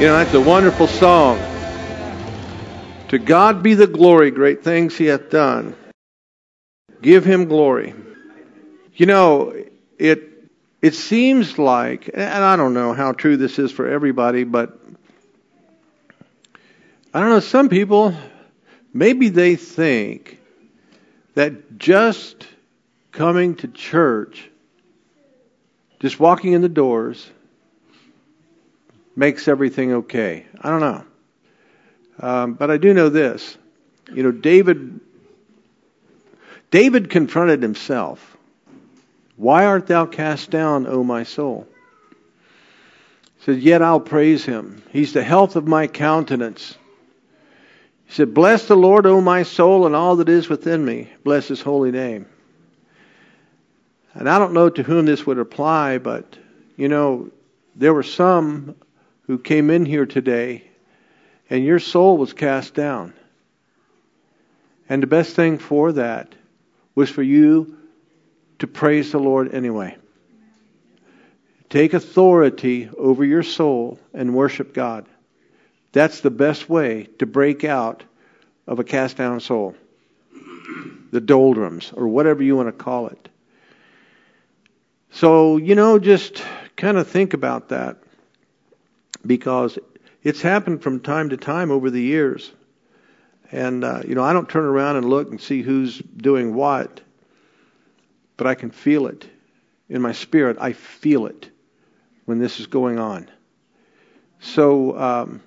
That's a wonderful song. To God be the glory, great things He hath done. Give Him glory. It seems like, and I don't know how true this is for everybody, but I don't know, some people, maybe they think that just coming to church, just walking in the doors, makes everything okay. I don't know. But I do know this. David confronted himself. Why art thou cast down, O my soul? He said, yet I'll praise Him. He's the health of my countenance. He said, bless the Lord, O my soul, and all that is within me. Bless His holy name. And I don't know to whom this would apply, but, there were some who came in here today, and your soul was cast down. And the best thing for that was for you to praise the Lord anyway. Take authority over your soul and worship God. That's the best way to break out of a cast down soul. The doldrums, or whatever you want to call it. So, just kind of think about that. Because it's happened from time to time over the years. And, I don't turn around and look and see who's doing what. But I can feel it. In my spirit, I feel it when this is going on. So,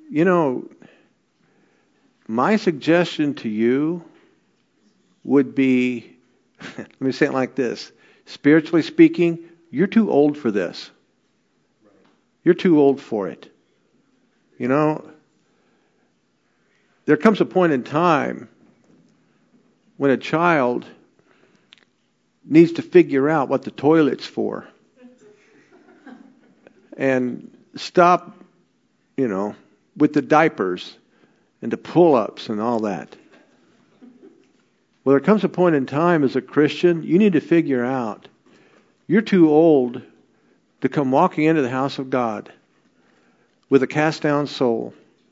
my suggestion to you would be, let me say it like this. Spiritually speaking, you're too old for this. You're too old for it. There comes a point in time when a child needs to figure out what the toilet's for. And stop, with the diapers and the pull-ups and all that. Well, there comes a point in time as a Christian, you need to figure out you're too old to come walking into the house of God with a cast-down soul.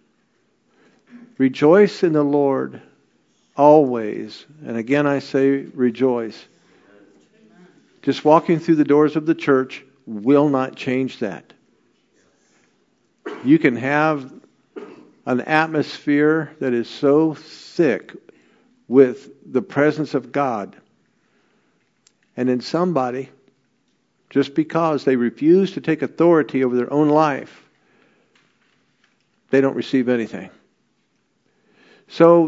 Rejoice in the Lord always. And again I say rejoice. Just walking through the doors of the church will not change that. You can have an atmosphere that is so thick with the presence of God. And in somebody, just because they refuse to take authority over their own life, they don't receive anything. So,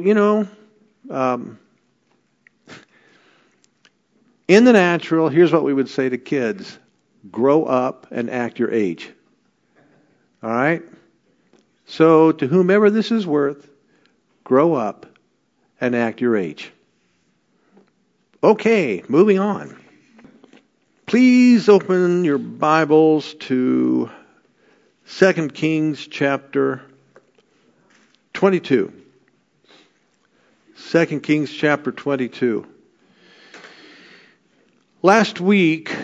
in the natural, here's what we would say to kids. Grow up and act your age. All right? So, to whomever this is worth, grow up and act your age. Okay, moving on. Please open your Bibles to 2 Kings chapter 22. 2 Kings chapter 22. Last week,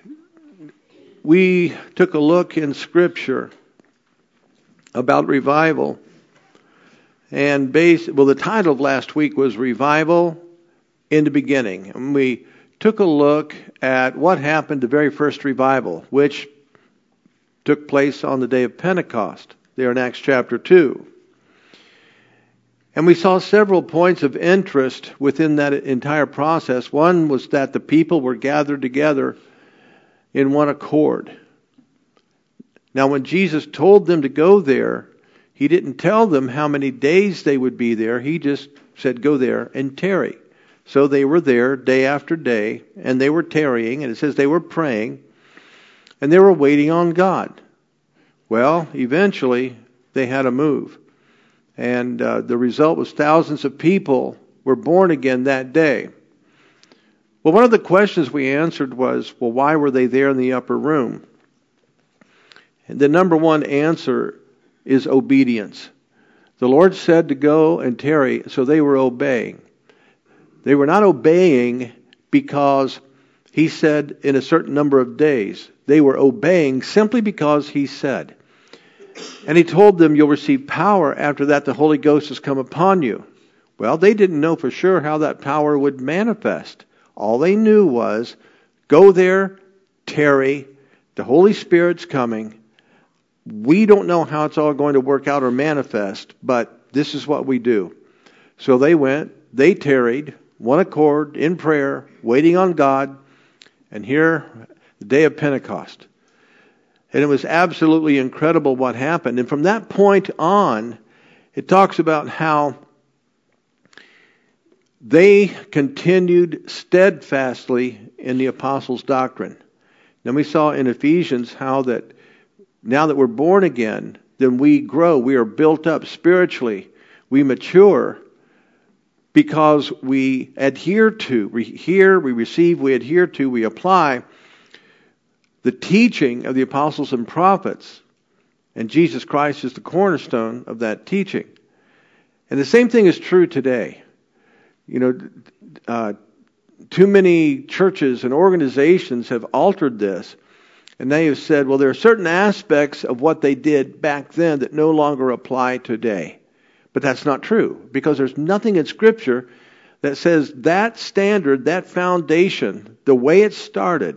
we took a look in Scripture about revival. And the title of last week was Revival in the Beginning. And we took a look at what happened the very first revival, which took place on the day of Pentecost, there in Acts chapter 2. And we saw several points of interest within that entire process. One was that the people were gathered together in one accord. Now, when Jesus told them to go there, He didn't tell them how many days they would be there. He just said, go there and tarry. So they were there day after day, and they were tarrying, and it says they were praying, and they were waiting on God. Well, eventually, they had to move. And the result was thousands of people were born again that day. Well, one of the questions we answered was, well, why were they there in the upper room? And the number one answer is obedience. The Lord said to go and tarry, so they were obeying. They were not obeying because He said in a certain number of days. They were obeying simply because He said. And he told them, you'll receive power after that the Holy Ghost has come upon you. Well, they didn't know for sure how that power would manifest. All they knew was, go there, tarry, the Holy Spirit's coming. We don't know how it's all going to work out or manifest, but this is what we do. So they went, they tarried, one accord, in prayer, waiting on God, and here, the day of Pentecost. And it was absolutely incredible what happened. And from that point on, it talks about how they continued steadfastly in the apostles' doctrine. Then we saw in Ephesians how that now that we're born again, then we grow, we are built up spiritually, we mature because we adhere to, we hear, we receive, we adhere to, we apply the teaching of the apostles and prophets. And Jesus Christ is the cornerstone of that teaching. And the same thing is true today. You know, too many churches and organizations have altered this. And they have said, well, there are certain aspects of what they did back then that no longer apply today. But that's not true, because there's nothing in Scripture that says that standard, that foundation, the way it started,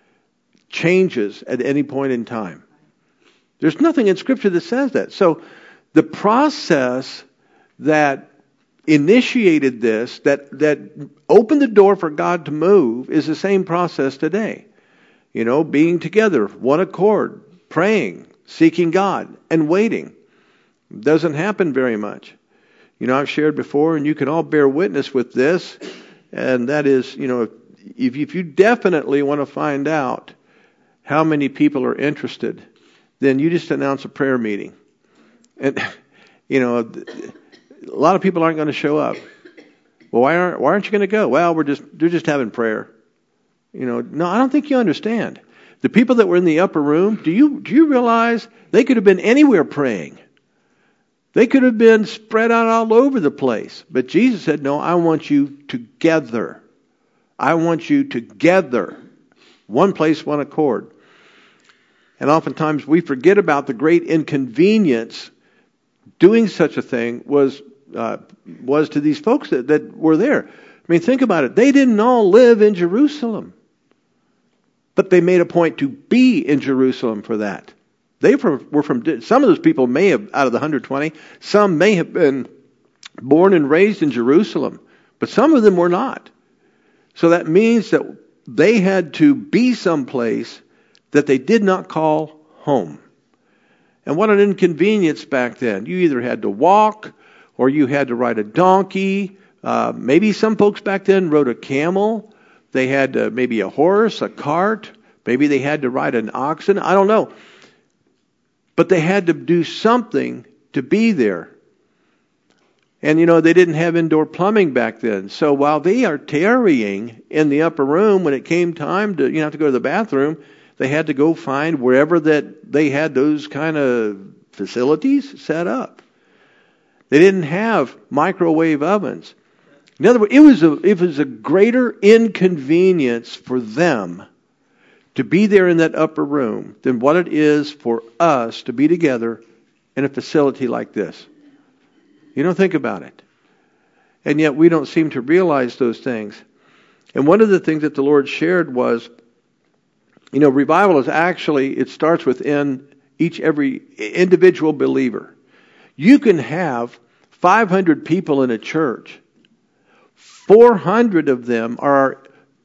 changes at any point in time. There's nothing in Scripture that says that. So the process that initiated this, that opened the door for God to move, is the same process today. You know, being together, one accord, praying, seeking God, and waiting. It doesn't happen very much. You know, I've shared before, and you can all bear witness with this, and that is, you know, if you definitely want to find out how many people are interested, then you just announce a prayer meeting. And, you know, a lot of people aren't going to show up. Well, why aren't you going to go? Well, they're just having prayer. You know, no, I don't think you understand. The people that were in the upper room, do you realize they could have been anywhere praying? They could have been spread out all over the place. But Jesus said, no, I want you together. I want you together. One place, one accord. And oftentimes we forget about the great inconvenience doing such a thing was to these folks that were there. I mean, think about it. They didn't all live in Jerusalem. But they made a point to be in Jerusalem for that. They were from, some of those people may have, out of the 120, some may have been born and raised in Jerusalem. But some of them were not. So that means that they had to be someplace that they did not call home. And what an inconvenience back then. You either had to walk or you had to ride a donkey. Maybe some folks back then rode a camel. They had maybe a horse, a cart. Maybe they had to ride an oxen. I don't know. But they had to do something to be there. And, you know, they didn't have indoor plumbing back then. So while they are tarrying in the upper room, when it came time to, have to go to the bathroom, they had to go find wherever that they had those kind of facilities set up. They didn't have microwave ovens. In other words, it was a greater inconvenience for them to be there in that upper room than what it is for us to be together in a facility like this. You don't think about it. And yet we don't seem to realize those things. And one of the things that the Lord shared was, revival is actually, it starts within every individual believer. You can have 500 people in a church. 400 of them are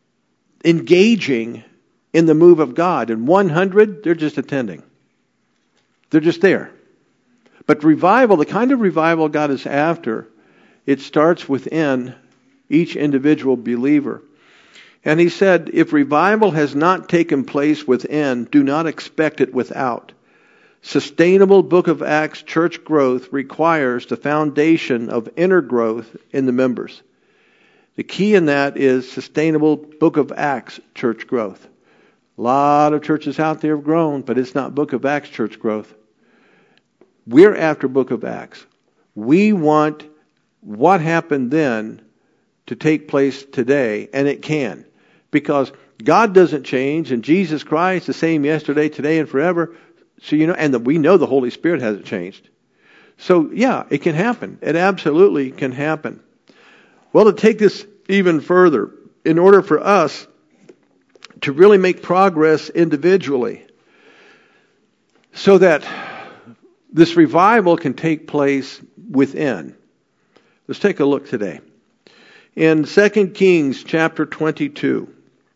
engaging in the move of God, and 100, they're just attending. They're just there. But revival, the kind of revival God is after, it starts within each individual believer. And he said, if revival has not taken place within, do not expect it without. Sustainable Book of Acts church growth requires the foundation of inner growth in the members. The key in that is sustainable Book of Acts church growth. A lot of churches out there have grown, but it's not Book of Acts church growth. We're after Book of Acts. We want what happened then to take place today, and it can. Because God doesn't change, and Jesus Christ, the same yesterday, today, and forever. So, and we know the Holy Spirit hasn't changed. So, yeah, it can happen. It absolutely can happen. Well, to take this even further, in order for us to really make progress individually, so that this revival can take place within. Let's take a look today. In 2 Kings chapter 22,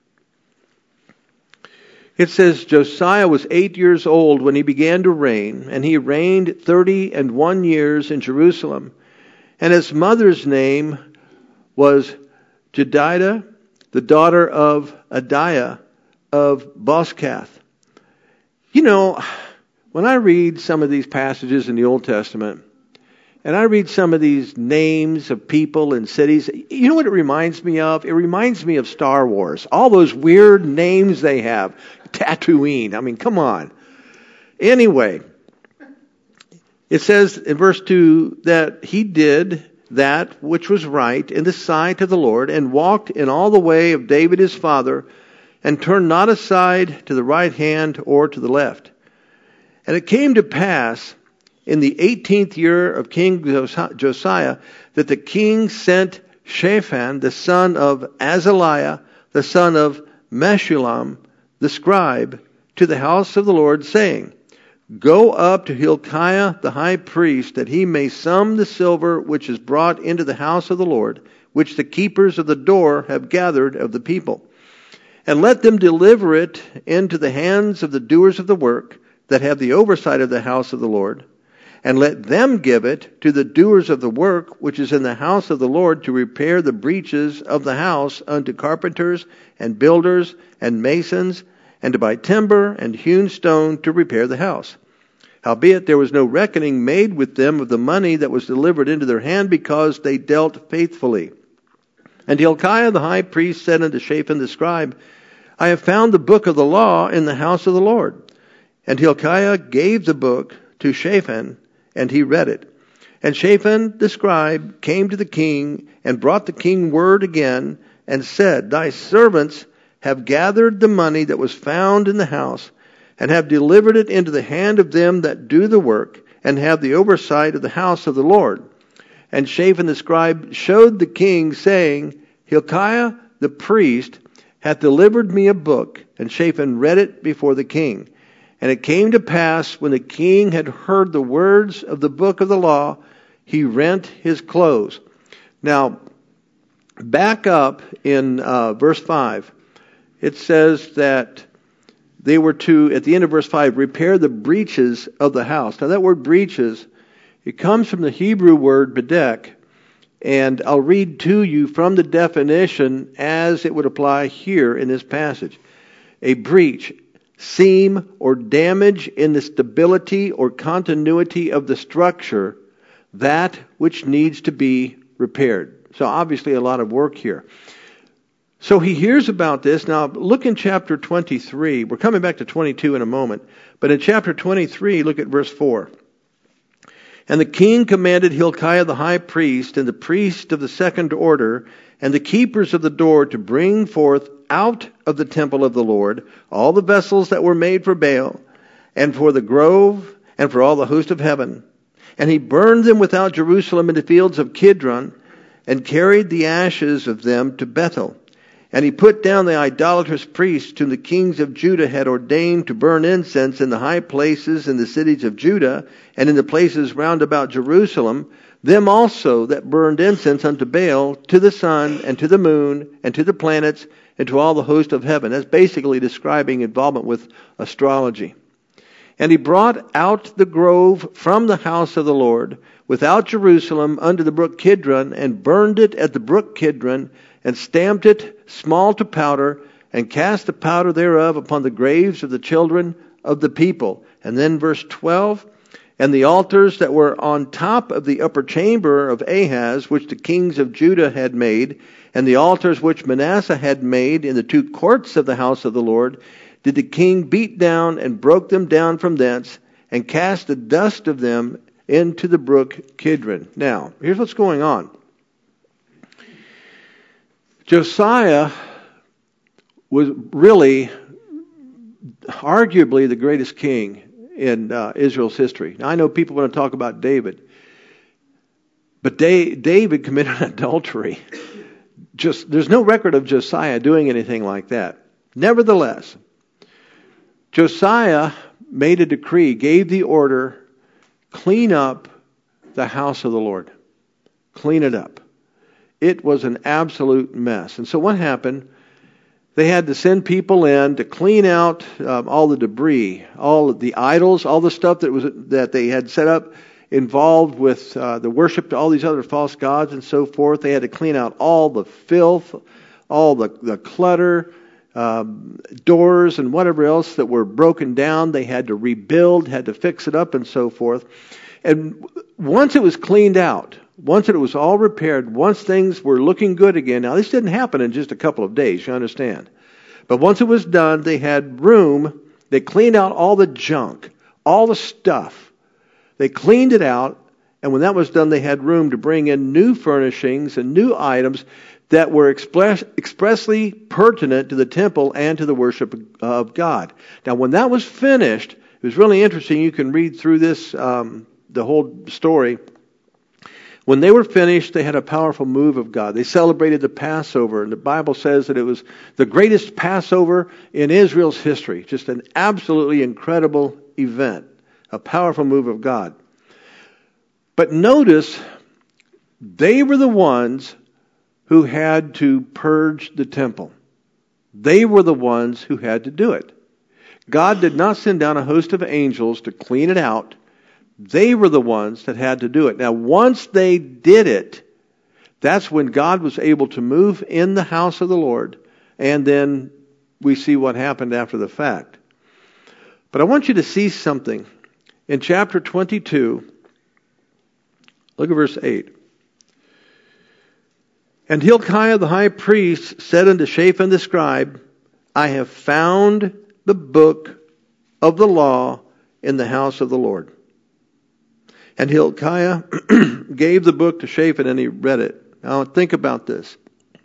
it says, Josiah was 8 years old when he began to reign, and he reigned 31 years in Jerusalem. And his mother's name was Jedidah, the daughter of Adiah of Boskath. When I read some of these passages in the Old Testament, and I read some of these names of people and cities, you know what it reminds me of? It reminds me of Star Wars. All those weird names they have. Tatooine. I mean, come on. Anyway, it says in verse 2 that he did that which was right in the sight of the Lord, and walked in all the way of David his father, and turned not aside to the right hand or to the left. And it came to pass in the 18th year of King Josiah that the king sent Shaphan, the son of Azaliah, the son of Meshullam, the scribe, to the house of the Lord, saying, Go up to Hilkiah the high priest, that he may sum the silver which is brought into the house of the Lord, which the keepers of the door have gathered of the people. And let them deliver it into the hands of the doers of the work, that have the oversight of the house of the Lord. And let them give it to the doers of the work which is in the house of the Lord, to repair the breaches of the house unto carpenters and builders and masons, and to buy timber and hewn stone to repair the house. Howbeit there was no reckoning made with them of the money that was delivered into their hand, because they dealt faithfully. And Hilkiah the high priest said unto Shaphan the scribe, I have found the book of the law in the house of the Lord. And Hilkiah gave the book to Shaphan, and he read it. And Shaphan the scribe came to the king, and brought the king word again, and said, Thy servants have gathered the money that was found in the house, and have delivered it into the hand of them that do the work, and have the oversight of the house of the Lord. And Shaphan the scribe showed the king, saying, Hilkiah the priest hath delivered me a book. And Shaphan read it before the king. And it came to pass, when the king had heard the words of the book of the law, he rent his clothes. Now, back up in verse 5. It says that they were to, at the end of verse 5, repair the breaches of the house. Now, that word breaches, it comes from the Hebrew word bedek. And I'll read to you from the definition as it would apply here in this passage. A breach, seam or damage in the stability or continuity of the structure, that which needs to be repaired. So obviously a lot of work here. So he hears about this. Now look in chapter 23. We're coming back to 22 in a moment. But in chapter 23, look at verse 4. And the king commanded Hilkiah the high priest, and the priest of the second order, and the keepers of the door, to bring forth out of the temple of the Lord all the vessels that were made for Baal, and for the grove, and for all the host of heaven. And he burned them without Jerusalem in the fields of Kidron, and carried the ashes of them to Bethel. And he put down the idolatrous priests whom the kings of Judah had ordained to burn incense in the high places in the cities of Judah, and in the places round about Jerusalem, them also that burned incense unto Baal, to the sun, and to the moon, and to the planets, and to all the host of heaven. That's basically describing involvement with astrology. And he brought out the grove from the house of the Lord, without Jerusalem, unto the brook Kidron, and burned it at the brook Kidron, and stamped it small to powder, and cast the powder thereof upon the graves of the children of the people. And then verse 12, and the altars that were on top of the upper chamber of Ahaz, which the kings of Judah had made, and the altars which Manasseh had made in the two courts of the house of the Lord, did the king beat down, and broke them down from thence, and cast the dust of them into the brook Kidron. Now, here's what's going on. Josiah was really, arguably, the greatest king in Israel's history. Now, I know people want to talk about David, but David committed adultery. There's no record of Josiah doing anything like that. Nevertheless, Josiah made a decree, gave the order, clean up the house of the Lord. Clean it up. It was an absolute mess. And so what happened? They had to send people in to clean out all the debris, all of the idols, all the stuff that they had set up involved with the worship to all these other false gods and so forth. They had to clean out all the filth, all the clutter, doors and whatever else that were broken down. They had to rebuild, had to fix it up and so forth. And once it was cleaned out, once it was all repaired, once things were looking good again, now this didn't happen in just a couple of days, you understand. But once it was done, they had room, they cleaned out all the junk, all the stuff. They cleaned it out, and when that was done, they had room to bring in new furnishings and new items that were expressly pertinent to the temple and to the worship of God. Now, when that was finished, it was really interesting. You can read through this, the whole story. When they were finished, they had a powerful move of God. They celebrated the Passover, and the Bible says that it was the greatest Passover in Israel's history. Just an absolutely incredible event, a powerful move of God. But notice, they were the ones who had to purge the temple. They were the ones who had to do it. God did not send down a host of angels to clean it out. They were the ones that had to do it. Now, once they did it, that's when God was able to move in the house of the Lord, and then we see what happened after the fact. But I want you to see something. In chapter 22, look at verse 8. And Hilkiah the high priest said unto Shaphan the scribe, I have found the book of the law in the house of the Lord. And Hilkiah gave the book to Shaphan, and he read it. Now think about this.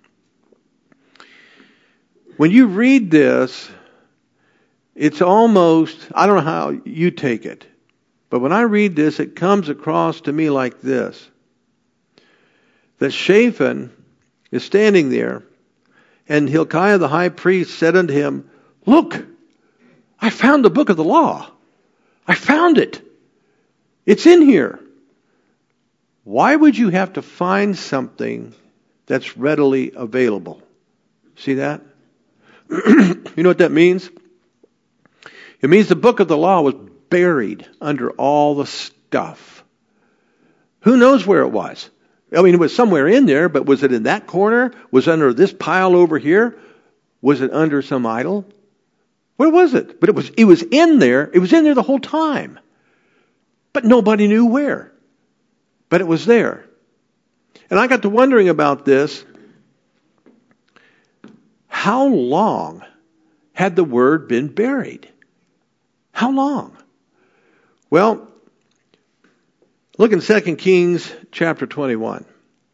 When you read this, it's almost, I don't know how you take it, but when I read this, it comes across to me like this. That Shaphan is standing there, and Hilkiah the high priest said unto him, Look, I found the book of the law. I found it. It's in here. Why would you have to find something that's readily available? See that? You know what that means? It means the book of the law was buried under all the stuff. Who knows where it was? I mean, it was somewhere in there, but was it in that corner? Was it under this pile over here? Was it under some idol? Where was it? But it was in there. It was in there the whole time. But nobody knew where. But it was there. And I got to wondering about this. How long had the word been buried? How long? Well, look in 2 Kings chapter 21.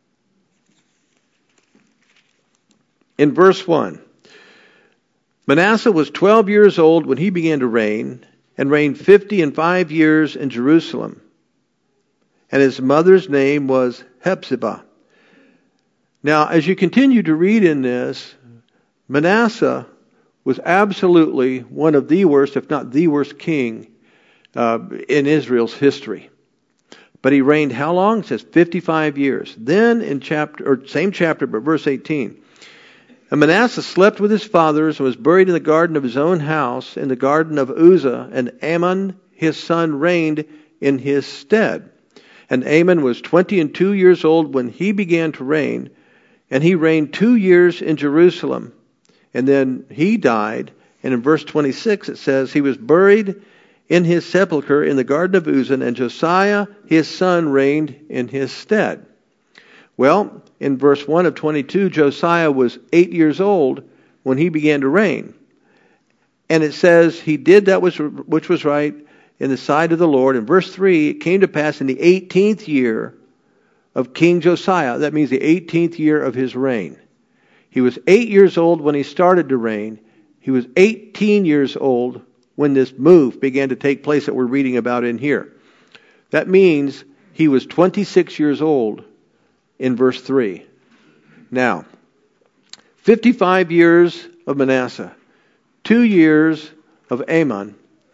In verse 1. Manasseh was 12 years old when he began to reign, and reigned 55 years in Jerusalem. And his mother's name was Hephzibah. Now, as you continue to read in this, Manasseh was absolutely one of the worst, if not the worst king in Israel's history. But he reigned how long? It says 55 years. Then in same chapter, but verse 18. And Manasseh slept with his fathers and was buried in the garden of his own house, in the garden of Uzzah, and Amon his son reigned in his stead. And Amon was 22 years old when he began to reign, and he reigned 2 years in Jerusalem. And then he died, and in verse 26 it says, he was buried in his sepulchre in the garden of Uzzah, and Josiah his son reigned in his stead. Well, in verse 1 of 22, Josiah was 8 years old when he began to reign. And it says he did that which was right in the sight of the Lord. In verse 3, it came to pass in the 18th year of King Josiah. That means the 18th year of his reign. He was 8 years old when he started to reign. He was 18 years old when this move began to take place that we're reading about in here. That means he was 26 years old in verse 3. Now, 55 years of Manasseh, 2 years of Amon,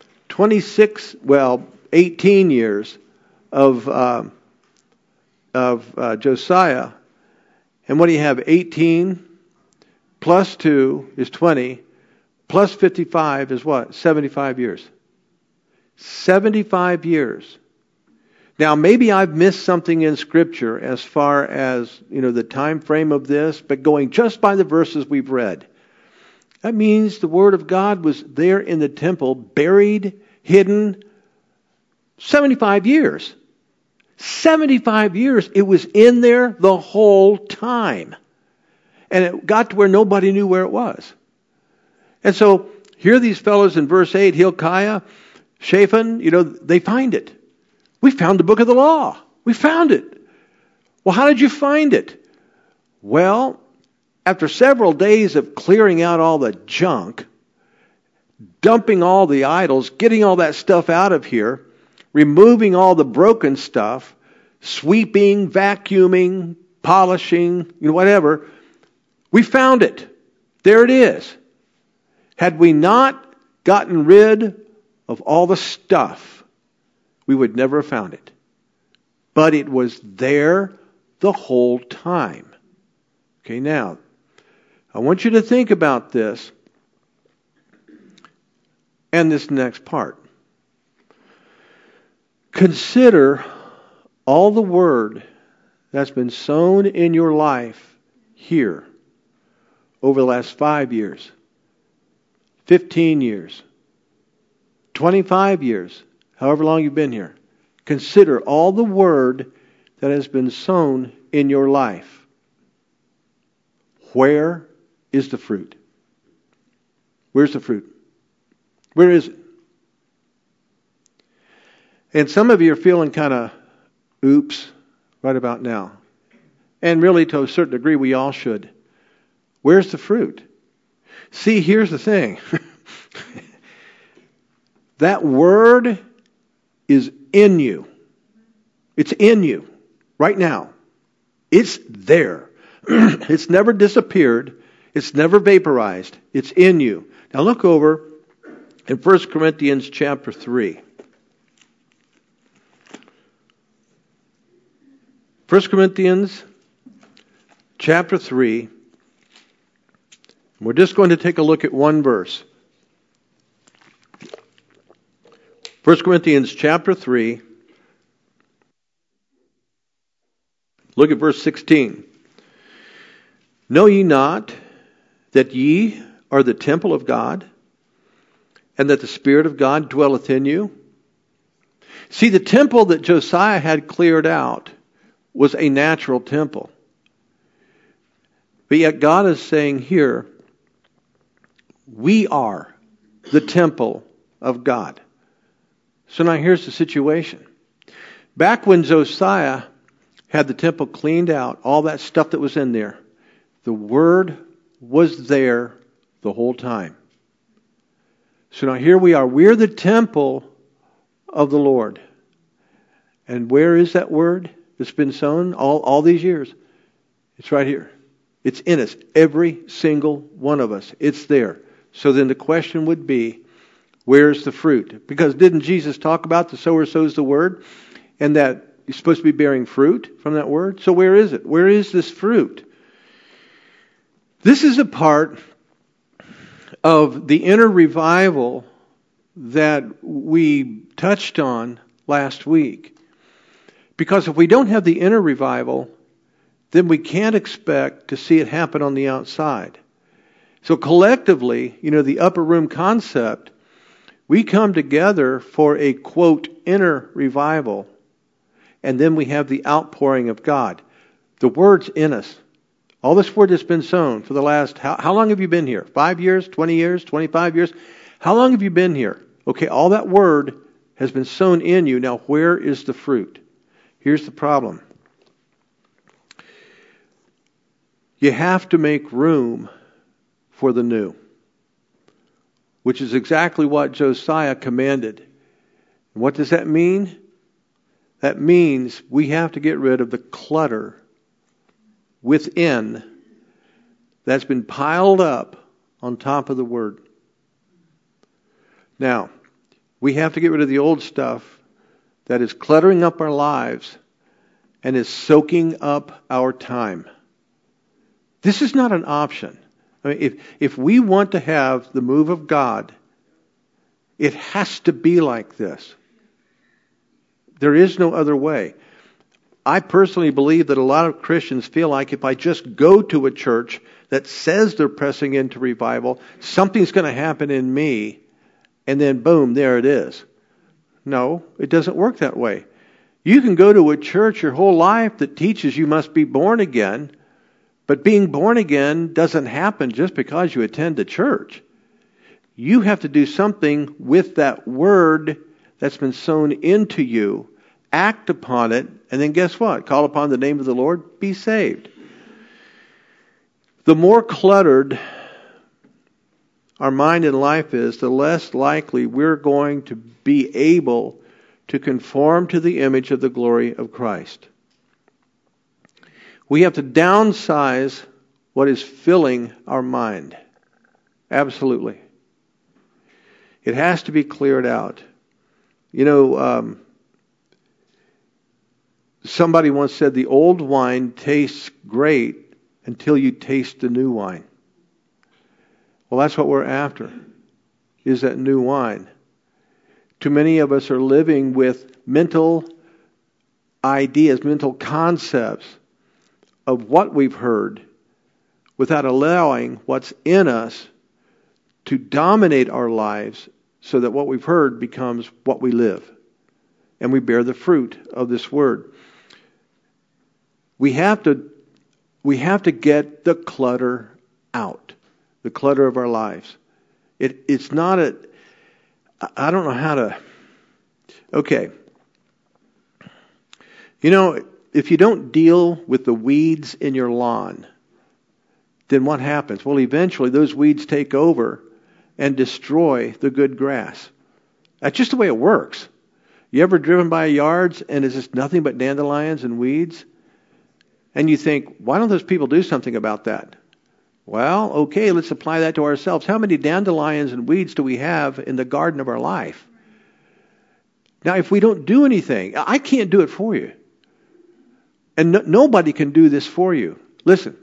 18 years of Josiah. And what do you have? 18 plus 2 is 20, plus 55 is what? 75 years. 75 years. Now, maybe I've missed something in Scripture as far as, the time frame of this, but going just by the verses we've read, that means the Word of God was there in the temple, buried, hidden, 75 years. 75 years. It was in there the whole time. And it got to where nobody knew where it was. And so, here these fellows in verse 8, Hilkiah, Shaphan, they find it. We found the book of the law. We found it. Well, how did you find it? Well, after several days of clearing out all the junk, dumping all the idols, getting all that stuff out of here, removing all the broken stuff, sweeping, vacuuming, polishing, whatever, we found it. There it is. Had we not gotten rid of all the stuff, we would never have found it. But it was there the whole time. Okay, now, I want you to think about this and this next part. Consider all the word that's been sown in your life here over the last 5 years, 15 years, 25 years, however long you've been here. Consider all the word that has been sown in your life. Where is the fruit? Where's the fruit? Where is it? And some of you are feeling kind of oops right about now. And really, to a certain degree, we all should. Where's the fruit? See, here's the thing. That word is in you. It's in you right now. It's there. It's never disappeared. It's never vaporized. It's in you. Now look over in 1 Corinthians chapter 3. 1 Corinthians chapter 3. We're just going to take a look at one verse. 1 Corinthians chapter 3. Look at verse 16. Know ye not that ye are the temple of God, and that the Spirit of God dwelleth in you? See, the temple that Josiah had cleared out was a natural temple. But yet God is saying here, we are the temple of God. So now here's the situation. Back when Josiah had the temple cleaned out, all that stuff that was in there, the Word was there the whole time. So now here we are. We're the temple of the Lord. And where is that Word that's been sown all these years? It's right here. It's in us. Every single one of us. It's there. So then the question would be, where's the fruit? Because didn't Jesus talk about the sower sows the word? And that you're supposed to be bearing fruit from that word? So where is it? Where is this fruit? This is a part of the inner revival that we touched on last week. Because if we don't have the inner revival, then we can't expect to see it happen on the outside. So collectively, the upper room concept, we come together for a, quote, inner revival, and then we have the outpouring of God. The Word's in us. All this Word has been sown for the last, how long have you been here? 5 years, 20 years, 25 years? How long have you been here? Okay, all that Word has been sown in you. Now, where is the fruit? Here's the problem. You have to make room for the new. which is exactly what Josiah commanded. What does that mean? That means we have to get rid of the clutter within that's been piled up on top of the Word. Now, we have to get rid of the old stuff that is cluttering up our lives and is soaking up our time. This is not an option. I mean, if we want to have the move of God, it has to be like this. There is no other way. I personally believe that a lot of Christians feel like if I just go to a church that says they're pressing into revival, something's going to happen in me, and then boom, there it is. No, it doesn't work that way. You can go to a church your whole life that teaches you must be born again, but being born again doesn't happen just because you attend a church. You have to do something with that word that's been sown into you, act upon it, and then guess what? Call upon the name of the Lord, be saved. The more cluttered our mind and life is, the less likely we're going to be able to conform to the image of the glory of Christ. We have to downsize what is filling our mind. Absolutely. It has to be cleared out. You know, somebody once said the old wine tastes great until you taste the new wine. Well, that's what we're after, is that new wine. Too many of us are living with mental ideas, mental concepts of what we've heard without allowing what's in us to dominate our lives so that what we've heard becomes what we live. And we bear the fruit of this word. We have to get the clutter out. The clutter of our lives. It's not I don't know how to... Okay. You know, if you don't deal with the weeds in your lawn, then what happens? Well, eventually those weeds take over and destroy the good grass. That's just the way it works. You ever driven by yards and it's just nothing but dandelions and weeds? And you think, why don't those people do something about that? Well, okay, let's apply that to ourselves. How many dandelions and weeds do we have in the garden of our life? Now, if we don't do anything, I can't do it for you. And nobody can do this for you. Listen,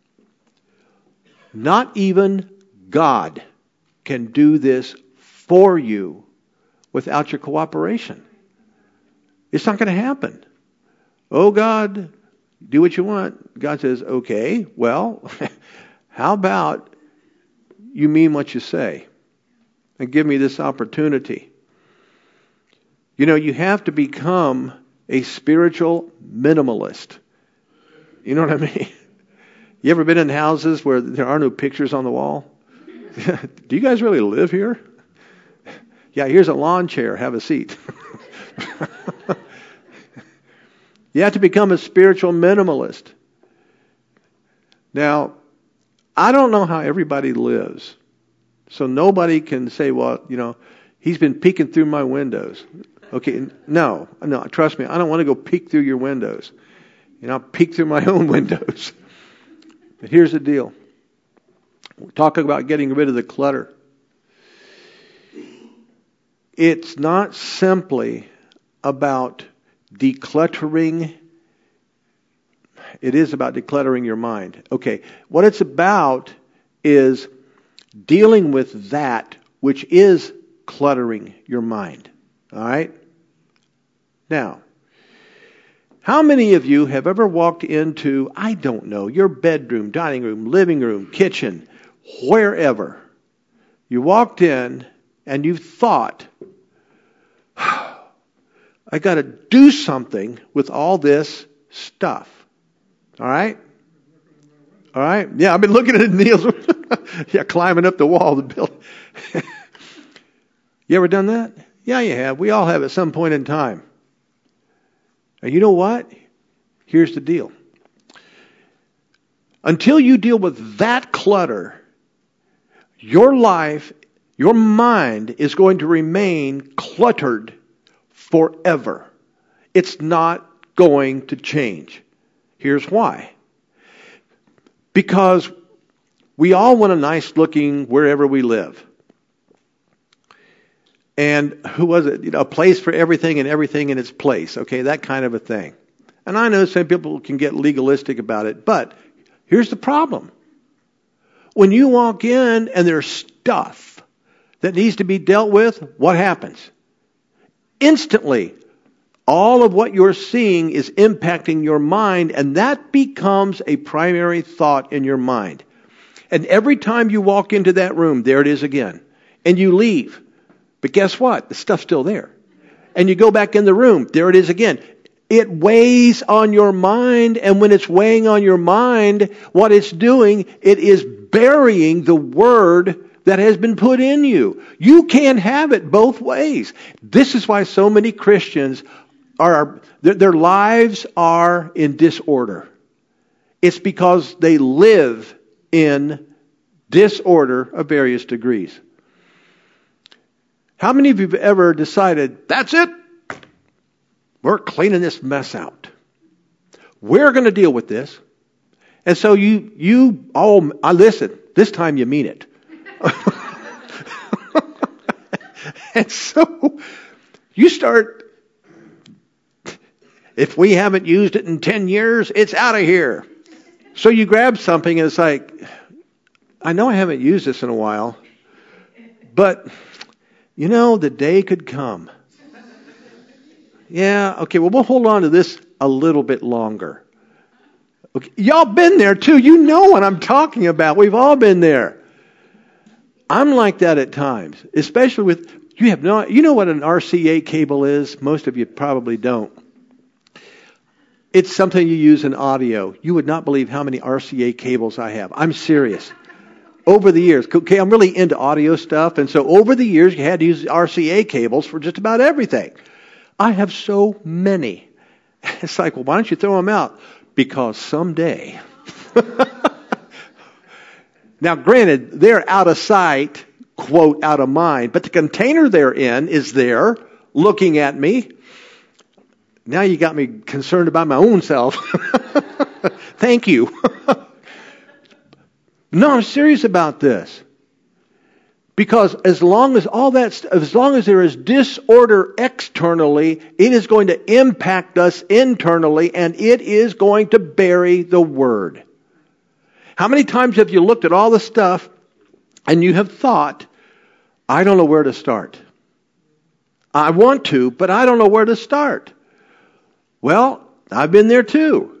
not even God can do this for you without your cooperation. It's not going to happen. Oh, God, do what you want. God says, okay, well... How about you mean what you say and give me this opportunity? You know, you have to become a spiritual minimalist. You know what I mean? You ever been in houses where there are no pictures on the wall? Do you guys really live here? Yeah, here's a lawn chair. Have a seat. You have to become a spiritual minimalist. Now, I don't know how everybody lives. So nobody can say, well, you know, he's been peeking through my windows. Okay, no, trust me, I don't want to go peek through your windows. You know, I'll peek through my own windows. But here's the deal. We're talking about getting rid of the clutter. It's not simply about decluttering. It is about decluttering your mind. Okay, what it's about is dealing with that which is cluttering your mind. All right? Now, how many of you have ever walked into, I don't know, your bedroom, dining room, living room, kitchen, wherever? You walked in and you thought, I got to do something with all this stuff. All right? All right? Yeah, I've been looking at Neil's. Yeah, climbing up the wall of the building. You ever done that? Yeah, you have. We all have at some point in time. And you know what? Here's the deal. Until you deal with that clutter, your life, your mind is going to remain cluttered forever. It's not going to change. Here's why. Because we all want a nice looking wherever we live. And who was it? A place for everything and everything in its place. Okay, that kind of a thing. And I know some people can get legalistic about it, but here's the problem. When you walk in and there's stuff that needs to be dealt with, what happens? Instantly, all of what you're seeing is impacting your mind, and that becomes a primary thought in your mind. And every time you walk into that room, there it is again. And you leave. But guess what? The stuff's still there. And you go back in the room, there it is again. It weighs on your mind, and when it's weighing on your mind, what it's doing, it is burying the word that has been put in you. You can't have it both ways. This is why so many Christians their lives are in disorder. It's because they live in disorder of various degrees. How many of you have ever decided, that's it? We're cleaning this mess out. We're going to deal with this. And so listen, this time you mean it. And so you start, if we haven't used it in 10 years, it's out of here. So you grab something and it's like, I know I haven't used this in a while, but the day could come. Yeah, okay, well, we'll hold on to this a little bit longer. Okay, y'all been there too. You know what I'm talking about. We've all been there. I'm like that at times, especially with, you know what an RCA cable is? Most of you probably don't. It's something you use in audio. You would not believe how many RCA cables I have. I'm serious. Over the years, okay, I'm really into audio stuff, and so over the years, you had to use RCA cables for just about everything. I have so many. It's like, well, why don't you throw them out? Because someday. Now, granted, they're out of sight, quote, out of mind, but the container they're in is there, looking at me. Now you got me concerned about my own self. Thank you. No, I'm serious about this. Because as long as there is disorder externally, it is going to impact us internally, and it is going to bury the Word. How many times have you looked at all the stuff and you have thought, I don't know where to start. I want to, but I don't know where to start. Well, I've been there too.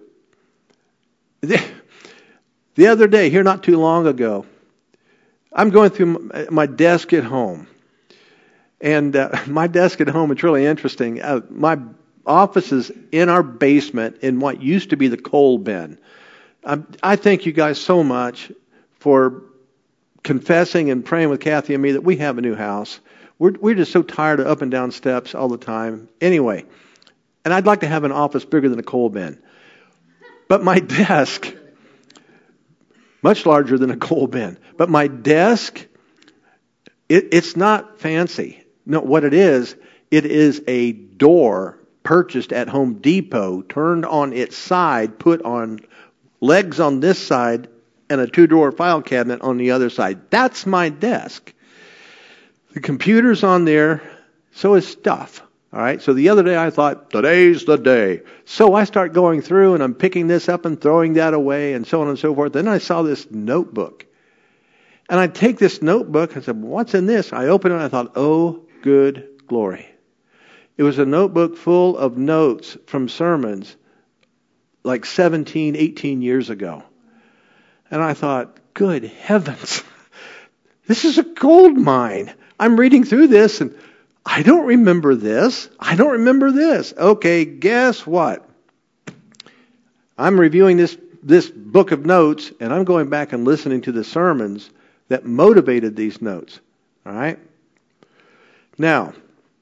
The other day, here not too long ago, I'm going through my desk at home. And my desk at home, it's really interesting. My office is in our basement in what used to be the coal bin. I thank you guys so much for confessing and praying with Kathy and me that we have a new house. We're just so tired of up and down steps all the time. Anyway, and I'd like to have an office bigger than a coal bin. But my desk, much larger than a coal bin. But my desk, it's not fancy. No, what it is a door purchased at Home Depot, turned on its side, put on legs on this side, and a 2-drawer file cabinet on the other side. That's my desk. The computer's on there, so is stuff. All right, so the other day I thought, today's the day. So I start going through and I'm picking this up and throwing that away and so on and so forth. Then I saw this notebook. And I take this notebook, I said, what's in this? I opened it and I thought, oh, good glory. It was a notebook full of notes from sermons like 17, 18 years ago. And I thought, good heavens, this is a gold mine. I'm reading through this and I don't remember this. I don't remember this. Okay, guess what? I'm reviewing this book of notes, and I'm going back and listening to the sermons that motivated these notes. All right? Now,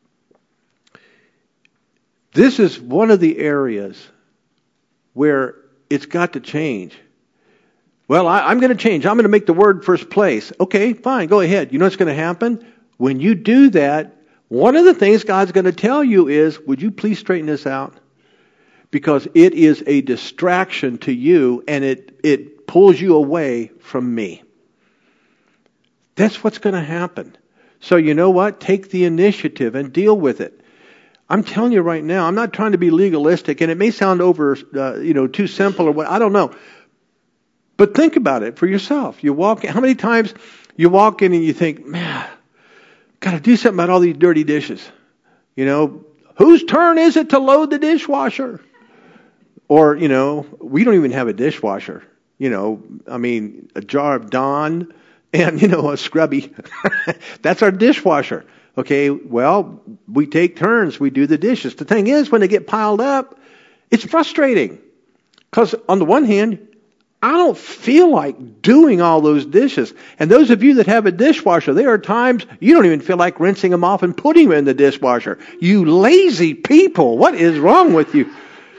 this is one of the areas where it's got to change. Well, I'm going to change. I'm going to make the Word first place. Okay, fine, go ahead. You know what's going to happen? When you do that, one of the things God's going to tell you is, would you please straighten this out? Because it is a distraction to you, and it pulls you away from me. That's what's going to happen. So you know what? Take the initiative and deal with it. I'm telling you right now, I'm not trying to be legalistic, and it may sound too simple or what, I don't know. But think about it for yourself. You walk in, how many times you walk in and you think, man, got to do something about all these dirty dishes. Whose turn is it to load the dishwasher? Or, we don't even have a dishwasher. A jar of Dawn and, a scrubby. That's our dishwasher. Okay, well, we take turns. We do the dishes. The thing is, when they get piled up, it's frustrating. Because on the one hand, I don't feel like doing all those dishes. And those of you that have a dishwasher, there are times you don't even feel like rinsing them off and putting them in the dishwasher. You lazy people, what is wrong with you?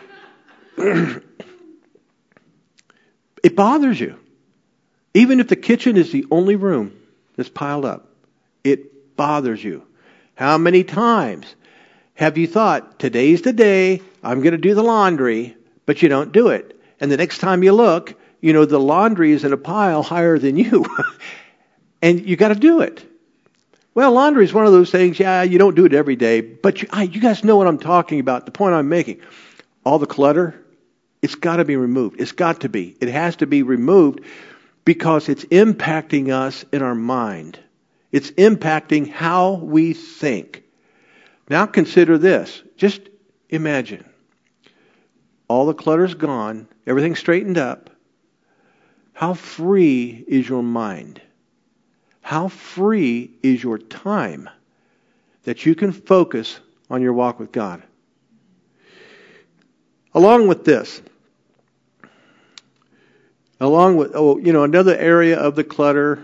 It bothers you. Even if the kitchen is the only room that's piled up, it bothers you. How many times have you thought, today's the day, I'm going to do the laundry, but you don't do it. And the next time you look, the laundry is in a pile higher than you. And you got to do it. Well, laundry is one of those things, you don't do it every day, but you guys know what I'm talking about, the point I'm making. All the clutter, it's got to be removed. It's got to be. It has to be removed because it's impacting us in our mind. It's impacting how we think. Now consider this. Just imagine. All the clutter's gone. Everything's straightened up. How free is your mind? How free is your time that you can focus on your walk with God? Along with this, another area of the clutter,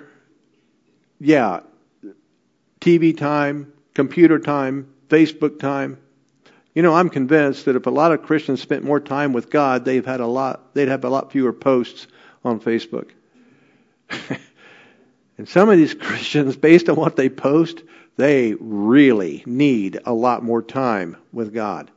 TV time, computer time, Facebook time. I'm convinced that if a lot of Christians spent more time with God, they'd have a lot fewer posts on Facebook. And some of these Christians, based on what they post, they really need a lot more time with God.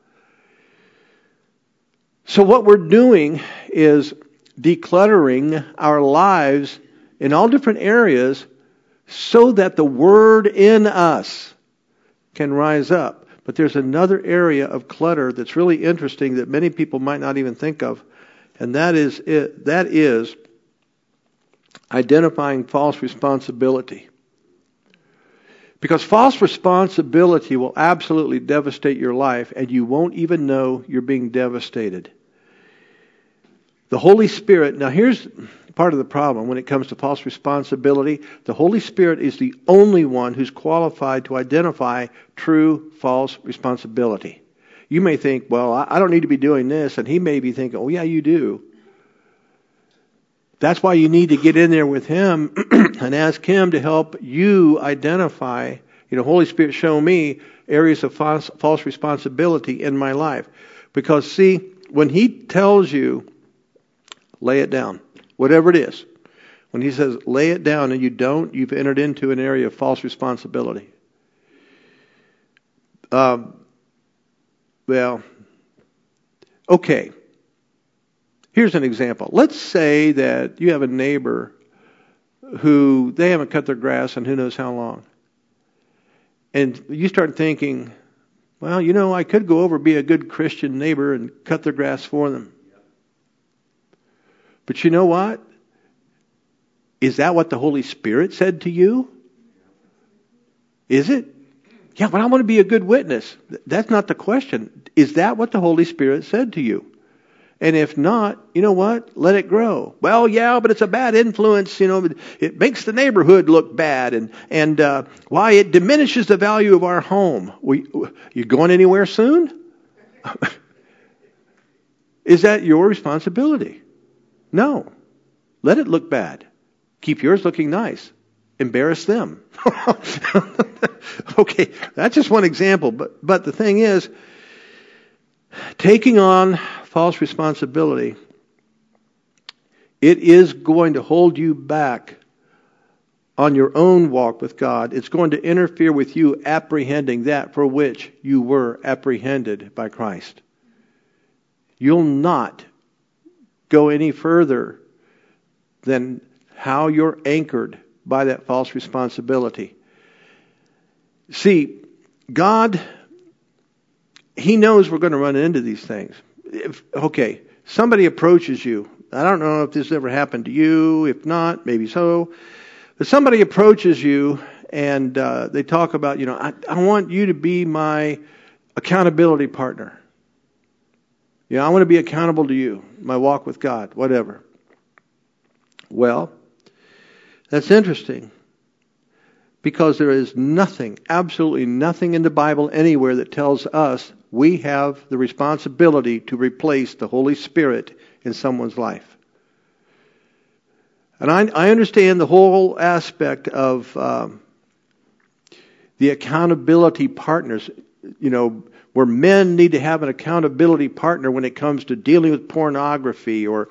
So what we're doing is decluttering our lives in all different areas so that the Word in us can rise up. But there's another area of clutter that's really interesting that many people might not even think of, and that is identifying false responsibility. Because false responsibility will absolutely devastate your life, and you won't even know you're being devastated. The Holy Spirit, now here's part of the problem when it comes to false responsibility. The Holy Spirit is the only one who's qualified to identify true false responsibility. You may think, well, I don't need to be doing this, and he may be thinking, oh yeah, you do. That's why you need to get in there with him and ask him to help you identify, Holy Spirit, show me areas of false responsibility in my life. Because see, when he tells you, lay it down, whatever it is. When he says, lay it down, and you don't, you've entered into an area of false responsibility. Okay. Here's an example. Let's say that you have a neighbor who they haven't cut their grass in who knows how long. And you start thinking, well, I could go over, be a good Christian neighbor and cut their grass for them. But you know what? Is that what the Holy Spirit said to you? Is it? Yeah, but I want to be a good witness. That's not the question. Is that what the Holy Spirit said to you? And if not, you know what? Let it grow. Well, yeah, but it's a bad influence. It makes the neighborhood look bad, and why it diminishes the value of our home. You going anywhere soon? Is that your responsibility? No. Let it look bad. Keep yours looking nice. Embarrass them. Okay, that's just one example. But the thing is, taking on false responsibility, it is going to hold you back on your own walk with God. It's going to interfere with you apprehending that for which you were apprehended by Christ. You'll not go any further than how you're anchored by that false responsibility. See, God, He knows we're going to run into these things. Okay, somebody approaches you. I don't know if this ever happened to you. If not, maybe so. But somebody approaches you and they talk about, I want you to be my accountability partner. I want to be accountable to you, my walk with God, whatever. Well, that's interesting. Because there is nothing, absolutely nothing in the Bible anywhere that tells us we have the responsibility to replace the Holy Spirit in someone's life. And I understand the whole aspect of the accountability partners, where men need to have an accountability partner when it comes to dealing with pornography or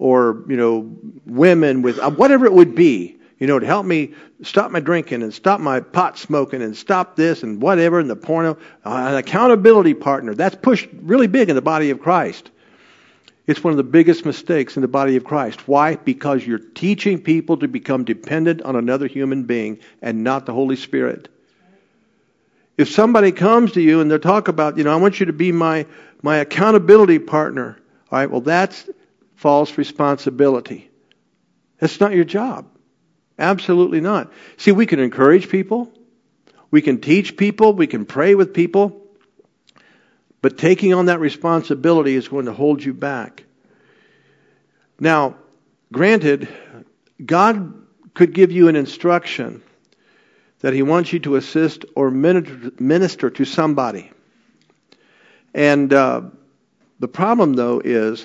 women with whatever it would be. To help me stop my drinking and stop my pot smoking and stop this and whatever and the porno. An accountability partner. That's pushed really big in the body of Christ. It's one of the biggest mistakes in the body of Christ. Why? Because you're teaching people to become dependent on another human being and not the Holy Spirit. If somebody comes to you and they talk about, I want you to be my accountability partner. All right, well, that's false responsibility. That's not your job. Absolutely not. See, we can encourage people. We can teach people. We can pray with people. But taking on that responsibility is going to hold you back. Now, granted, God could give you an instruction that He wants you to assist or minister to somebody. And the problem, though, is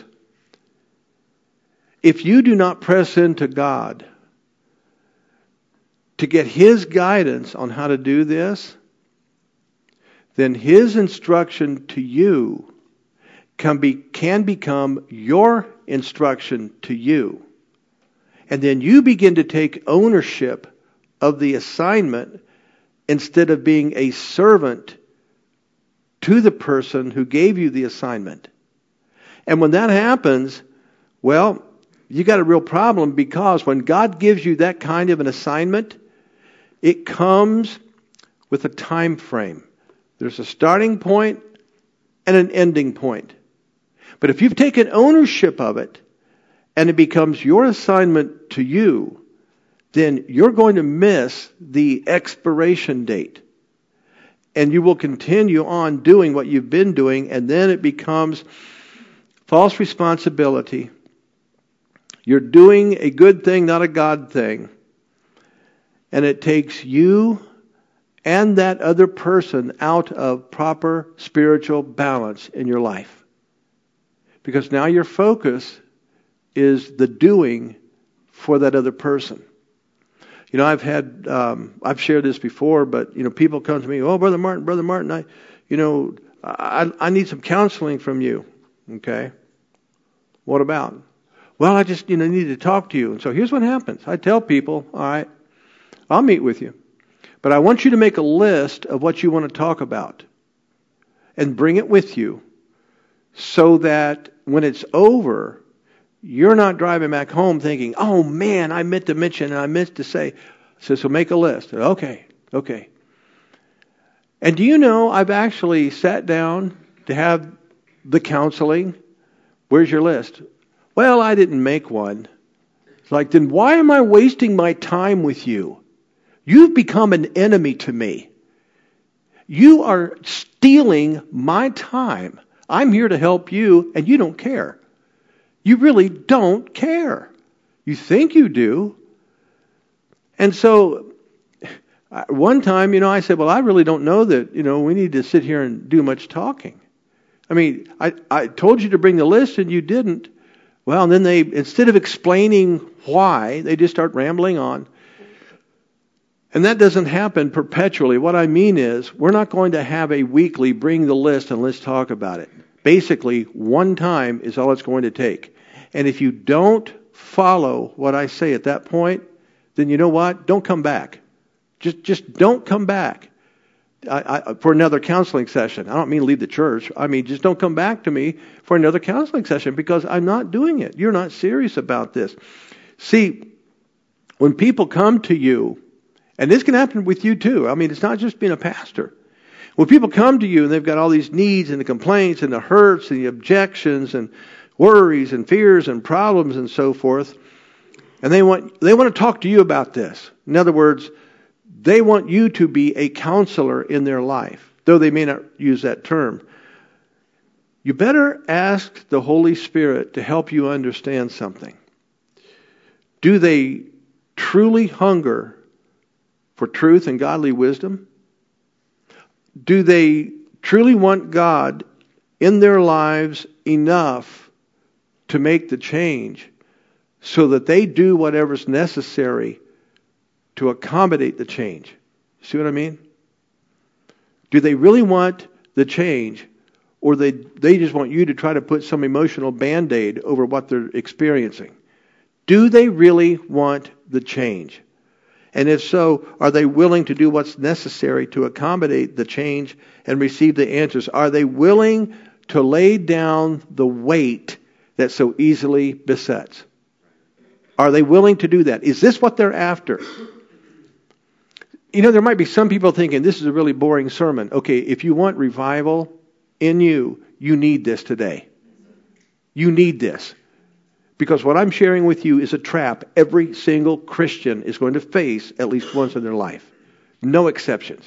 if you do not press into God to get His guidance on how to do this, then His instruction to you can become your instruction to you. And then you begin to take ownership of the assignment instead of being a servant to the person who gave you the assignment. And when that happens, well, you got a real problem, because when God gives you that kind of an assignment, it comes with a time frame. There's a starting point and an ending point. But if you've taken ownership of it and it becomes your assignment to you, then you're going to miss the expiration date. And you will continue on doing what you've been doing, and then it becomes false responsibility. You're doing a good thing, not a God thing. And it takes you and that other person out of proper spiritual balance in your life. Because now your focus is the doing for that other person. I've shared this before, but people come to me, oh, Brother Martin, I need some counseling from you. Okay. What about? Well, I just, need to talk to you. And so here's what happens. I tell people, all right, I'll meet with you. But I want you to make a list of what you want to talk about and bring it with you so that when it's over, you're not driving back home thinking, oh man, I meant to mention and I meant to say. So make a list. Okay. And do you know, I've actually sat down to have the counseling. Where's your list? Well, I didn't make one. It's like, then why am I wasting my time with you? You've become an enemy to me. You are stealing my time. I'm here to help you, and you don't care. You really don't care. You think you do. And so, one time, I said, well, I really don't know that, we need to sit here and do much talking. I mean, I told you to bring the list, and you didn't. Well, and then they, instead of explaining why, they just start rambling on. And that doesn't happen perpetually. What I mean is, we're not going to have a weekly bring the list and let's talk about it. Basically, one time is all it's going to take. And if you don't follow what I say at that point, then you know what? Don't come back. Just don't come back for another counseling session. I don't mean leave the church. I mean, just don't come back to me for another counseling session because I'm not doing it. You're not serious about this. See, when people come to you, and this can happen with you too. I mean, it's not just being a pastor. When people come to you and they've got all these needs and the complaints and the hurts and the objections and worries and fears and problems and so forth, and they want to talk to you about this. In other words, they want you to be a counselor in their life, though they may not use that term. You better ask the Holy Spirit to help you understand something. Do they truly hunger for truth and godly wisdom? Do they truly want God in their lives enough to make the change so that they do whatever's necessary to accommodate the change? See what I mean? Do they really want the change, or they just want you to try to put some emotional Band-Aid over what they're experiencing? Do they really want the change? And if so, are they willing to do what's necessary to accommodate the change and receive the answers? Are they willing to lay down the weight that so easily besets? Are they willing to do that? Is this what they're after? You know, there might be some people thinking, this is a really boring sermon. Okay, if you want revival in you, you need this today. You need this. Because what I'm sharing with you is a trap every single Christian is going to face at least once in their life. No exceptions.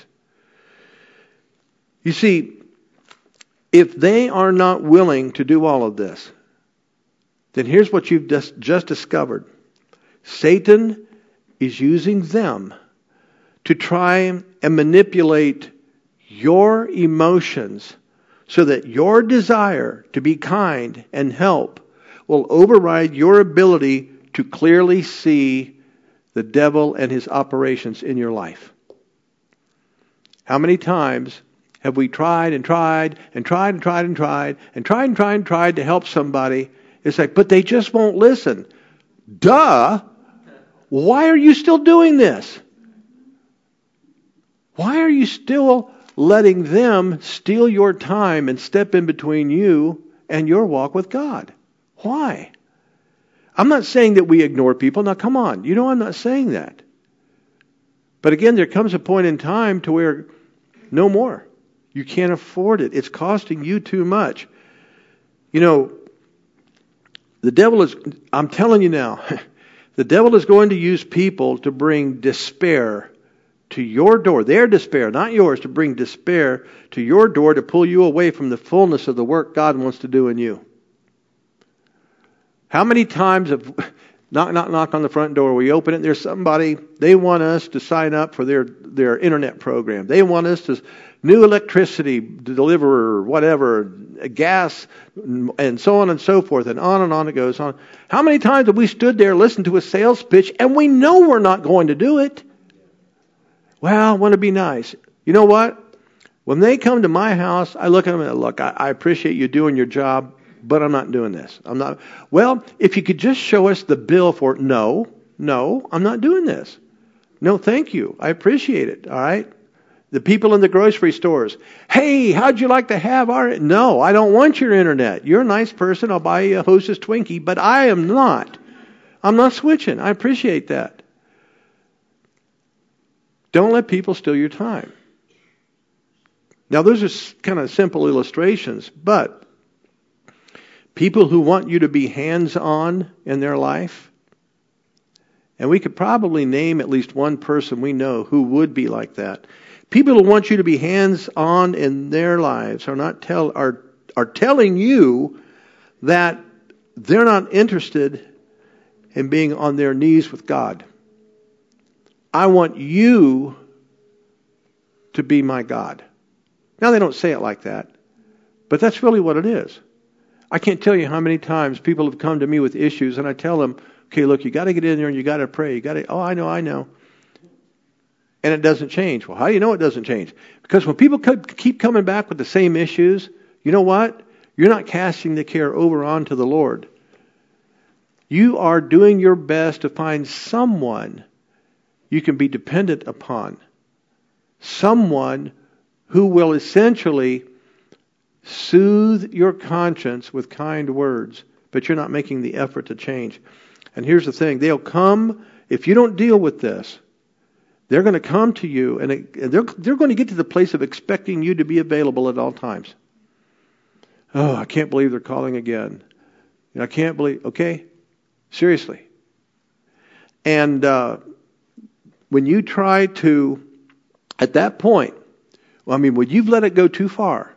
You see, if they are not willing to do all of this, then here's what you've just discovered. Satan is using them to try and manipulate your emotions so that your desire to be kind and help will override your ability to clearly see the devil and his operations in your life. How many times have we tried to help somebody? It's like, but they just won't listen. Duh! Why are you still doing this? Why are you still letting them steal your time and step in between you and your walk with God? Why? I'm not saying that we ignore people. Now, come on. You know I'm not saying that. But again, there comes a point in time to where no more. You can't afford it. It's costing you too much. You know, the devil is, I'm telling you now, the devil is going to use people to bring despair to your door. Their despair, not yours, to bring despair to your door to pull you away from the fullness of the work God wants to do in you. How many times have knock on the front door, we open it, there's somebody, they want us to sign up for their internet program. They want us to new electricity deliverer, whatever, gas, and so on and so forth, and on it goes on. How many times have we stood there, listened to a sales pitch, and we know we're not going to do it? Well, I want to be nice. You know what? When they come to my house, I look at them and look, I appreciate you doing your job, but I'm not doing this. I'm not. Well, if you could just show us the bill for it. No, I'm not doing this. No, thank you. I appreciate it. All right. The people in the grocery stores. Hey, how'd you like to have our? No, I don't want your internet. You're a nice person. I'll buy you a Hostess Twinkie, but I am not. I'm not switching. I appreciate that. Don't let people steal your time. Now, those are kind of simple illustrations, but people who want you to be hands-on in their life, and we could probably name at least one person we know who would be like that. People who want you to be hands-on in their lives are telling you that they're not interested in being on their knees with God. I want you to be my God. Now, they don't say it like that, but that's really what it is. I can't tell you how many times people have come to me with issues, and I tell them, okay, look, you got to get in there and you got to pray. I know. And it doesn't change. Well, how do you know it doesn't change? Because when people keep coming back with the same issues, you know what? You're not casting the care over onto the Lord. You are doing your best to find someone you can be dependent upon. Someone who will essentially soothe your conscience with kind words, but you're not making the effort to change. And here's the thing. They'll come, if you don't deal with this, they're going to come to you, and they're going to get to the place of expecting you to be available at all times. Oh, I can't believe they're calling again. I can't believe, okay? Seriously. And when you try to, at that point, when you've let it go too far,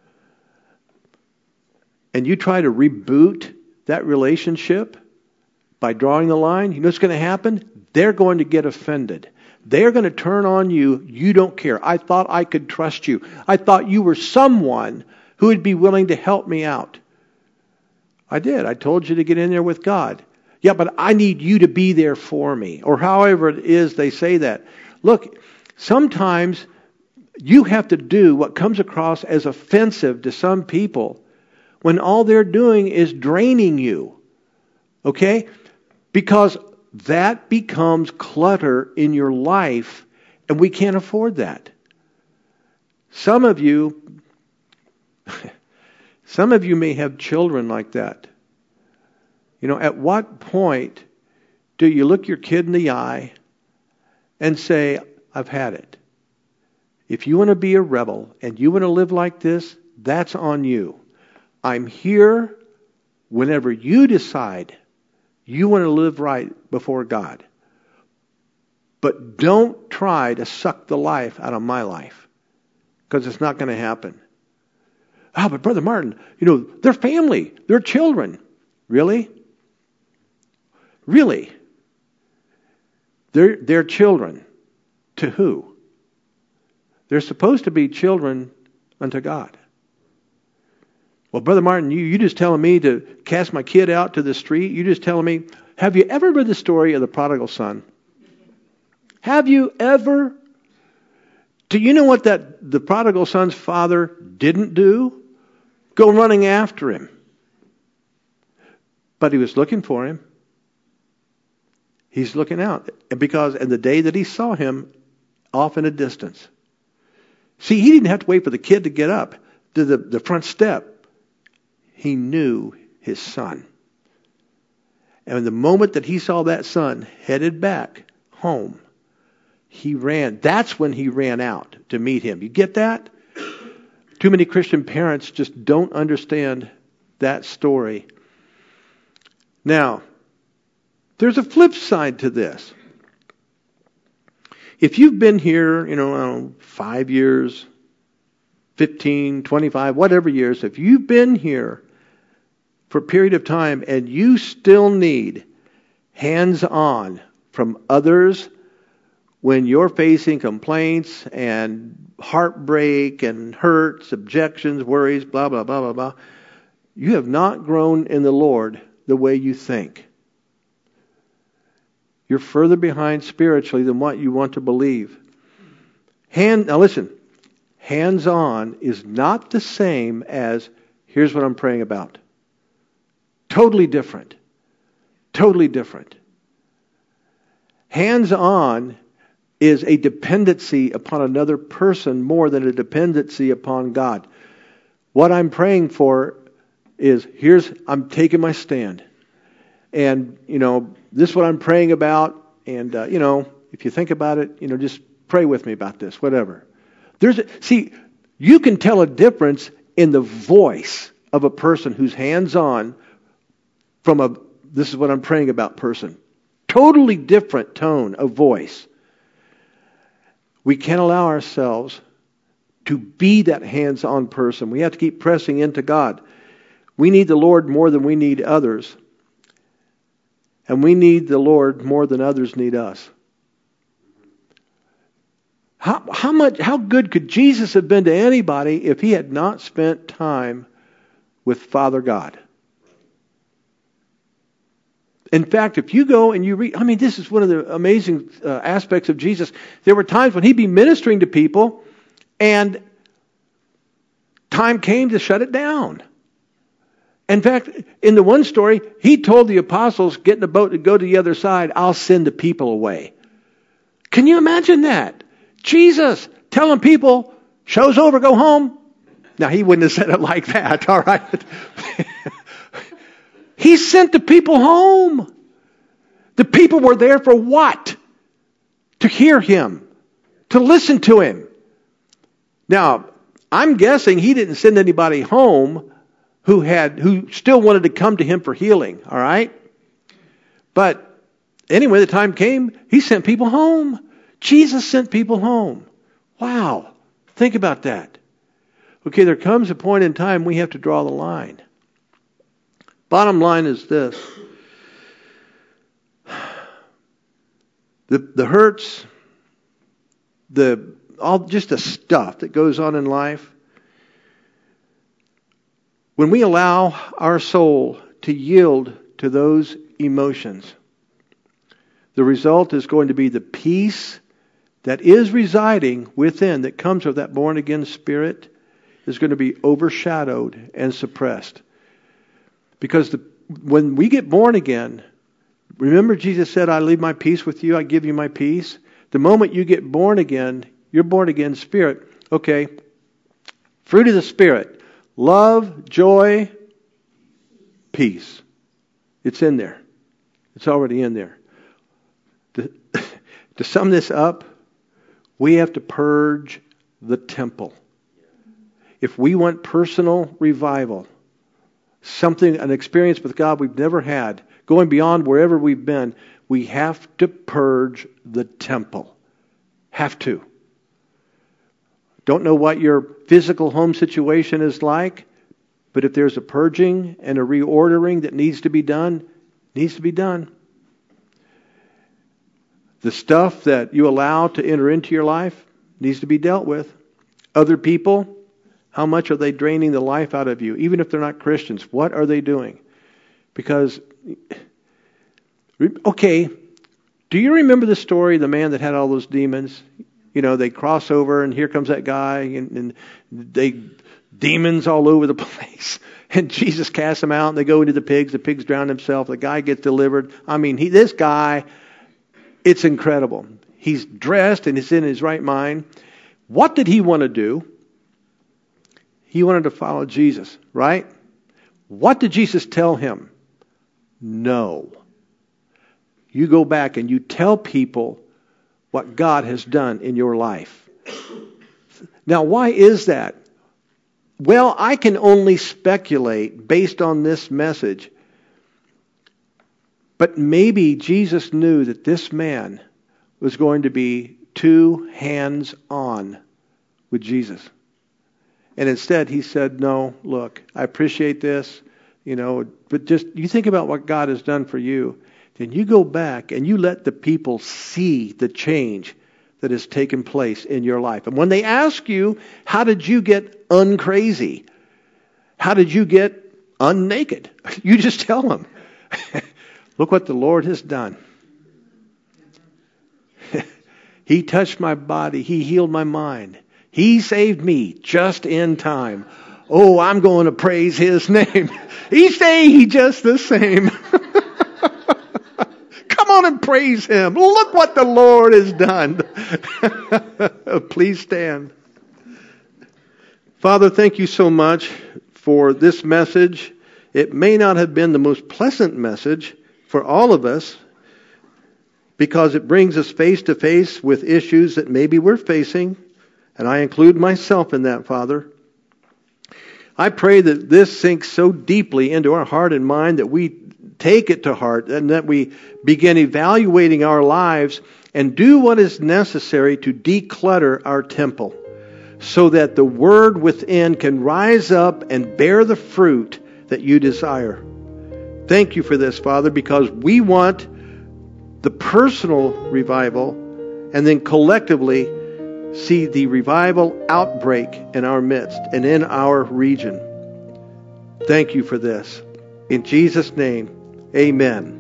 and you try to reboot that relationship by drawing the line, you know what's going to happen? They're going to get offended. They're going to turn on you. You don't care. I thought I could trust you. I thought you were someone who would be willing to help me out. I did. I told you to get in there with God. Yeah, but I need you to be there for me. Or however it is they say that. Look, sometimes you have to do what comes across as offensive to some people when all they're doing is draining you. Okay? Because that becomes clutter in your life, and we can't afford that. Some of you may have children like that. At what point do you look your kid in the eye and say, I've had it? If you want to be a rebel and you want to live like this, that's on you. I'm here whenever you decide you want to live right before God. But don't try to suck the life out of my life, because it's not going to happen. But Brother Martin, they're family, they're children. Really? Really? They're children. To who? They're supposed to be children unto God. Well, Brother Martin, you just telling me to cast my kid out to the street? You just telling me, have you ever read the story of the prodigal son? Have you ever? Do you know what the prodigal son's father didn't do? Go running after him. But he was looking for him. He's looking out. And the day that he saw him off in a distance. See, he didn't have to wait for the kid to get up to the front step. He knew his son. And the moment that he saw that son headed back home, he ran. That's when he ran out to meet him. You get that? Too many Christian parents just don't understand that story. Now, there's a flip side to this. If you've been here, 5 years, 15, 25, whatever years, if you've been here for a period of time and you still need hands-on from others when you're facing complaints and heartbreak and hurts, objections, worries, blah, blah, blah, blah, blah, you have not grown in the Lord the way you think. You're further behind spiritually than what you want to believe. Now listen, hands-on is not the same as, here's what I'm praying about. Totally different. Totally different. Hands-on is a dependency upon another person more than a dependency upon God. What I'm praying for is, I'm taking my stand. And, this is what I'm praying about. And, if you think about it, just pray with me about this, whatever. You can tell a difference in the voice of a person who's hands-on from this is what I'm praying about person. Totally different tone of voice. We can't allow ourselves to be that hands-on person. We have to keep pressing into God. We need the Lord more than we need others. And we need the Lord more than others need us. How good could Jesus have been to anybody if he had not spent time with Father God? In fact, if you go and you read, this is one of the amazing aspects of Jesus. There were times when he'd be ministering to people and time came to shut it down. In fact, in the one story, he told the apostles, get in the boat and go to the other side. I'll send the people away. Can you imagine that? Jesus telling people, show's over, go home. Now, he wouldn't have said it like that, all right? He sent the people home. The people were there for what? To hear him, to listen to him. Now, I'm guessing he didn't send anybody home who still wanted to come to him for healing, all right? But anyway, the time came, he sent people home. Jesus sent people home. Wow. Think about that. Okay, there comes a point in time we have to draw the line. Bottom line is this. The hurts, just the stuff that goes on in life, when we allow our soul to yield to those emotions, the result is going to be the peace that is residing within, that comes with that born-again spirit, is going to be overshadowed and suppressed. Because when we get born again, remember Jesus said, I leave my peace with you, I give you my peace. The moment you get born again, you're born again spirit. Okay, fruit of the Spirit, love, joy, peace. It's in there. It's already in there. To sum this up, we have to purge the temple. If we want personal revival, an experience with God we've never had, going beyond wherever we've been, we have to purge the temple. Have to. Don't know what your physical home situation is like, but if there's a purging and a reordering that needs to be done, needs to be done. The stuff that you allow to enter into your life needs to be dealt with. Other people, how much are they draining the life out of you? Even if they're not Christians, what are they doing? Because, okay, do you remember the story of the man that had all those demons? You know, they cross over and here comes that guy and they demons all over the place. And Jesus casts them out and they go into the pigs drown himself. The guy gets delivered. I mean, this guy, it's incredible. He's dressed and he's in his right mind. What did he want to do? He wanted to follow Jesus, right? What did Jesus tell him? No. You go back and you tell people what God has done in your life. Now, why is that? Well, I can only speculate based on this message. But maybe Jesus knew that this man was going to be too hands-on with Jesus. And instead he said, no, look, I appreciate this, but just you think about what God has done for you. Then you go back and you let the people see the change that has taken place in your life. And when they ask you, how did you get uncrazy? How did you get unnaked? You just tell them, look what the Lord has done. He touched my body. He healed my mind. He saved me just in time. Oh, I'm going to praise His name. He stayed just the same. Come on and praise Him. Look what the Lord has done. Please stand. Father, thank you so much for this message. It may not have been the most pleasant message for all of us, because it brings us face to face with issues that maybe we're facing, and I include myself in that, Father. I pray that this sinks so deeply into our heart and mind that we take it to heart and that we begin evaluating our lives and do what is necessary to declutter our temple so that the Word within can rise up and bear the fruit that you desire. Thank you for this, Father, because we want the personal revival and then collectively see the revival outbreak in our midst and in our region. Thank you for this. In Jesus' name, amen.